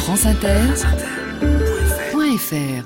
franceinter.fr.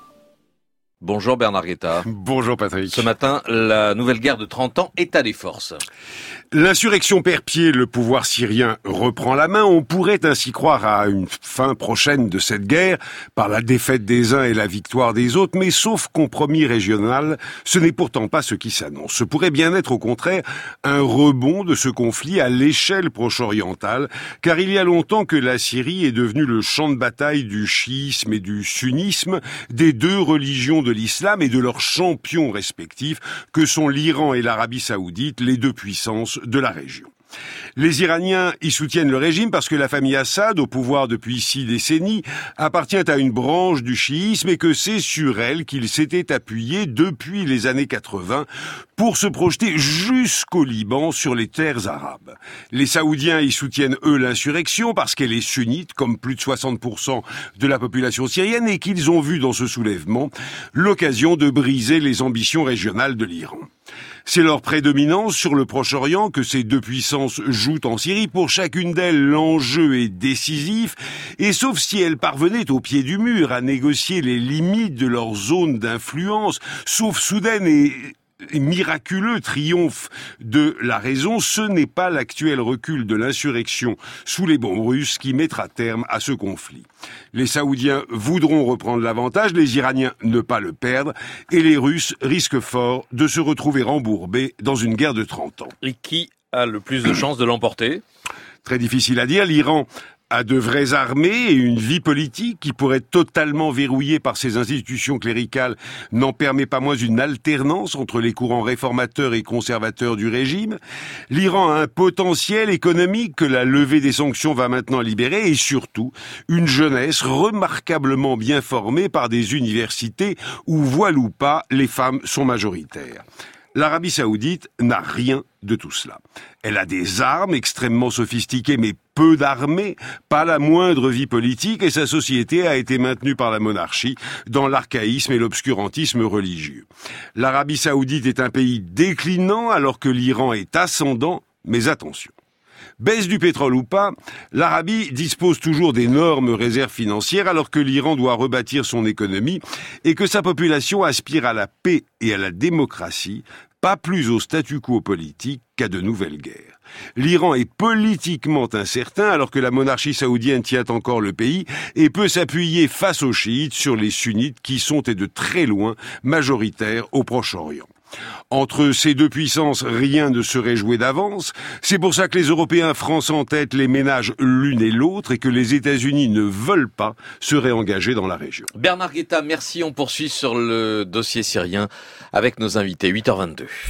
Bonjour Bernard Guetta. Bonjour Patrick. Ce matin, la nouvelle guerre de 30 ans est à des forces. L'insurrection perd pied, le pouvoir syrien reprend la main. On pourrait ainsi croire à une fin prochaine de cette guerre, par la défaite des uns et la victoire des autres, mais sauf compromis régional, ce n'est pourtant pas ce qui s'annonce. Ce pourrait bien être au contraire un rebond de ce conflit à l'échelle proche-orientale, car il y a longtemps que la Syrie est devenue le champ de bataille du chiisme et du sunnisme, des deux religions de l'islam et de leurs champions respectifs, que sont l'Iran et l'Arabie Saoudite, les deux puissances de la région. Les Iraniens y soutiennent le régime parce que la famille Assad, au pouvoir depuis 6 décennies, appartient à une branche du chiisme et que c'est sur elle qu'il s'était appuyé depuis les années 80 pour se projeter jusqu'au Liban sur les terres arabes. Les Saoudiens y soutiennent eux l'insurrection parce qu'elle est sunnite, comme plus de 60% de la population syrienne, et qu'ils ont vu dans ce soulèvement l'occasion de briser les ambitions régionales de l'Iran. C'est leur prédominance sur le Proche-Orient que ces deux puissances jouent en Syrie. Pour chacune d'elles, l'enjeu est décisif, et sauf si elles parvenaient au pied du mur à négocier les limites de leur zone d'influence, sauf soudaine et miraculeux triomphe de la raison, ce n'est pas l'actuel recul de l'insurrection sous les bombes russes qui mettra terme à ce conflit. Les Saoudiens voudront reprendre l'avantage, les Iraniens ne pas le perdre, et les Russes risquent fort de se retrouver embourbés dans une guerre de 30 ans. Et qui a le plus de chances de l'emporter ? Très difficile à dire. L'Iran a de vraies armées et une vie politique qui, pour être totalement verrouillée par ses institutions cléricales, n'en permet pas moins une alternance entre les courants réformateurs et conservateurs du régime. L'Iran a un potentiel économique que la levée des sanctions va maintenant libérer, et surtout une jeunesse remarquablement bien formée par des universités où, voile ou pas, les femmes sont majoritaires. L'Arabie Saoudite n'a rien de tout cela. Elle a des armes extrêmement sophistiquées, mais peu d'armées, pas la moindre vie politique, et sa société a été maintenue par la monarchie dans l'archaïsme et l'obscurantisme religieux. L'Arabie Saoudite est un pays déclinant alors que l'Iran est ascendant, mais attention. Baisse du pétrole ou pas, l'Arabie dispose toujours d'énormes réserves financières alors que l'Iran doit rebâtir son économie et que sa population aspire à la paix et à la démocratie, pas plus au statu quo politique qu'à de nouvelles guerres. L'Iran est politiquement incertain alors que la monarchie saoudienne tient encore le pays et peut s'appuyer face aux chiites sur les sunnites qui sont et de très loin majoritaires au Proche-Orient. Entre ces deux puissances, rien ne serait joué d'avance. C'est pour ça que les Européens, France en tête, les ménagent l'une et l'autre et que les États-Unis ne veulent pas se réengager dans la région. Bernard Guetta, merci. On poursuit sur le dossier syrien avec nos invités. 8h22.